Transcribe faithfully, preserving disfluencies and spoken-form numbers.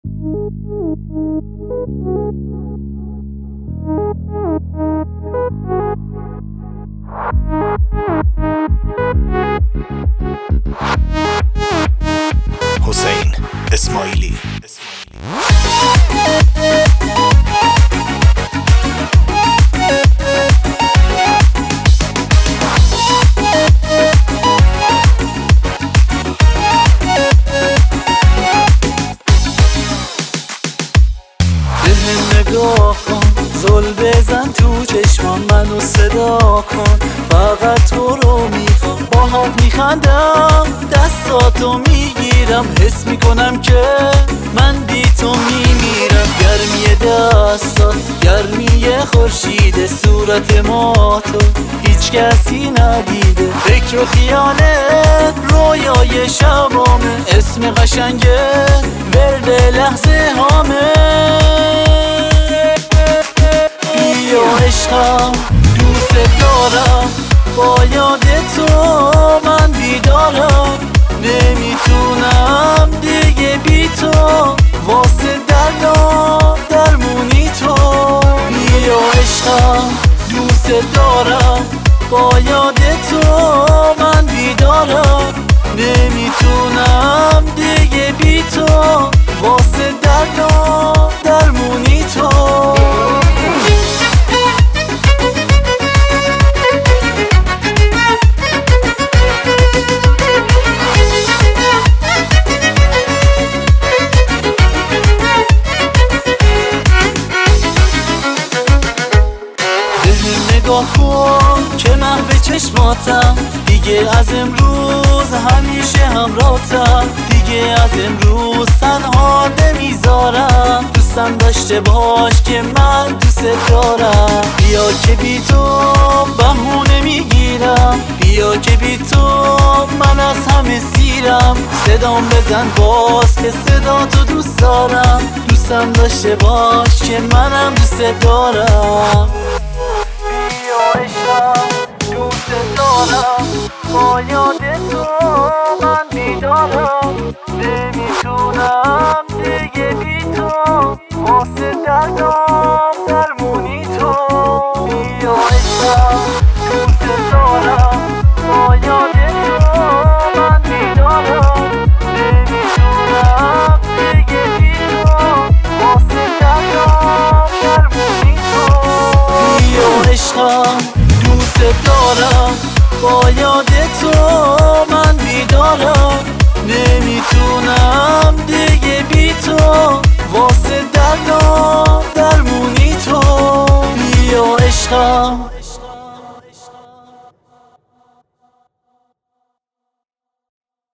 حسین اسماعیلی. نگاه کن، زل بزن تو چشمان منو صدا کن، فقط تو رو میخوام، باهات میخندم، دستاتو میگیرم، حس میکنم که من بی تو میمیرم. گرمی دستات، گرمی خورشید، صورت ما تو هیچ کسی ندیده، فکر و خیالت رویای شبامه، اسم قشنگه ورد لحظه هامه. بیا عشقم دوست دارم، با یاد تو من بیدارم، نمیتونم دیگه بی تو، واسه دردم درمونی تو. بیا عشقم دوست دارم، با یاد تو من بیدارم، نمیتونم دیگه بی تو، واسه دردم درمونی تو. نگاه کن که محو چشماتم، دیگه از امروز همیشه همراهتم، دیگه از امروز تنها نمیذارم، دوستم داشته باش که من دوست دارم. بیا که بی تو بهونه میگیرم، بیا که بی تو من از همه سیرم، صدام بزن باز که صدا تو دوست دارم، دوستم داشته باش که منم دوست دارم. بیا عشقم دوست دارم، با یاد تو من بیدارم، نمیتونم دیگه بی تو، واسه دردم درمونی تو. بیا عشقم دوست دارم، با یاد تو من بیدارم، نمیتونم دیگه بی تو، واسه دردم درمونی تو. بیا عشقم دوست دارم، با یاد تو من بیدارم، نمیتونم دیگه بی تو، واسه دردم درمونی تو. بیا عشقم